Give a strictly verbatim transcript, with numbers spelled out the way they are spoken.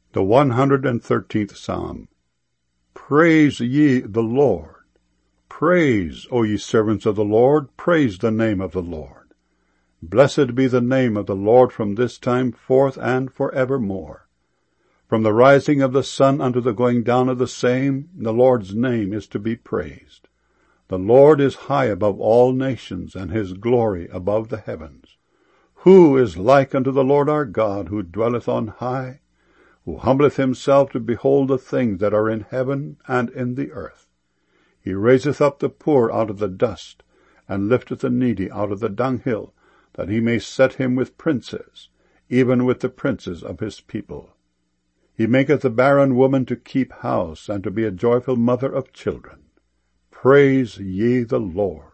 The one hundred and thirteenth Psalm. Praise ye the Lord. Praise, O ye servants of the Lord, praise the name of the Lord. Blessed be the name of the Lord from this time forth and for evermore. From the rising of the sun unto the going down of the same, the Lord's name is to be praised. The Lord is high above all nations, and his glory above the heavens. Who is like unto the Lord our God, who dwelleth on high, who humbleth himself to behold the things that are in heaven and in the earth? He raiseth up the poor out of the dust, and lifteth the needy out of the dunghill, that he may set him with princes, even with the princes of his people. He maketh the barren woman to keep house, and to be a joyful mother of children. Praise ye the Lord.